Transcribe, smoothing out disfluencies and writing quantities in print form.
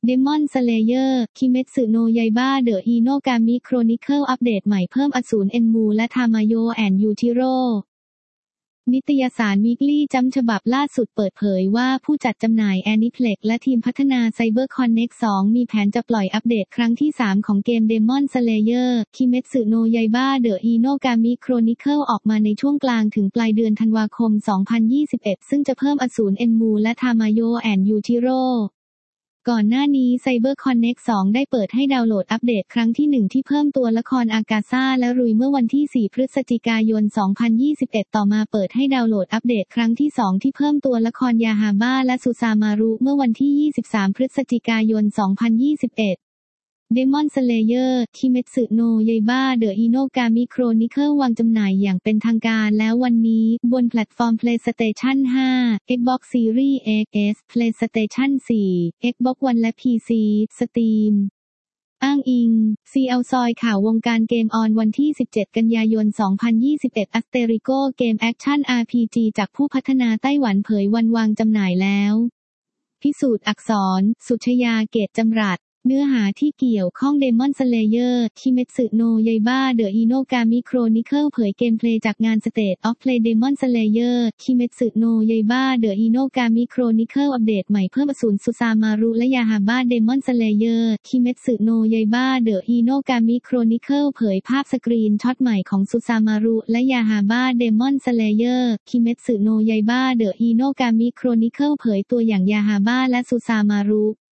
Demon Slayer คิเมสึโนะยาอิบะ The Inogami Chronicle อัปเดตใหม่เพิ่มอสูรเอ็นมูและทามาโยะแอนยูจิโร่นิตยสาร Weekly Jump ฉบับล่าสุดเปิดเผยว่าผู้จัดจำหน่าย Aniplex และทีมพัฒนา CyberConnect 2 มีแผนจะปล่อยอัปเดตครั้งที่ 3 ของเกม Demon Slayer คิเมสึโนะยาอิบะ The Inogami Chronicle ออกมาในช่วงกลางถึงปลายเดือนธันวาคม 2021 ซึ่งจะเพิ่มอสูรเอ็นมูและทามาโยะแอนยูจิโร่ก่อนหน้านี้ CyberConnect 2 ได้เปิดให้ดาวน์โหลดอัปเดตครั้งที่ 1 ที่เพิ่มตัวละครอากาซ่าและรุยเมื่อวันที่ 4 พฤศจิกายน 2021 ต่อมาเปิดให้ดาวน์โหลดอัปเดตครั้งที่ 2 ที่เพิ่มตัวละครยาฮาบ้าและซูซามารุเมื่อวันที่ 23 พฤศจิกายน 2021Demon Slayer คิเมสึโนะยาอิบะ The Inogami Chronicle วางจำหน่ายอย่างเป็นทางการแล้ววันนี้บนแพลตฟอร์ม PlayStation 5 Xbox Series X PlayStation 4 Xbox One และ PC Steam อ้างอิง CL ซอยข่าววงการเกมออนวันที่ 17 กันยายน 2021 Asterico เกมแอคชั่น RPG จากผู้พัฒนาไต้หวันเผยวันวางจำหน่ายแล้วพิสูจน์อักษรสุชยาเกตจำรัดเนื้อหาที่เกี่ยวข้อง Demon Slayer คิเมสึโนะยาอิบะ The Inogami Chronicle เผยเกมเพลย์จากงาน State of Play Demon Slayer คิเมสึโนะยาอิบะ The Inogami Chronicle อัปเดตใหม่เพิ่มอสูรซูซามารุและยาฮาบ้า Demon Slayer คิเมสึโนะยาอิบะ The Inogami Chronicle เผยภาพสกรีนช็อตใหม่ของซูซามารุและยาฮาบ้า Demon Slayer คิเมสึโนะยาอิบะ The Inogami Chronicle เผยตัวอย่างยาฮาบ้าและซูซามารุ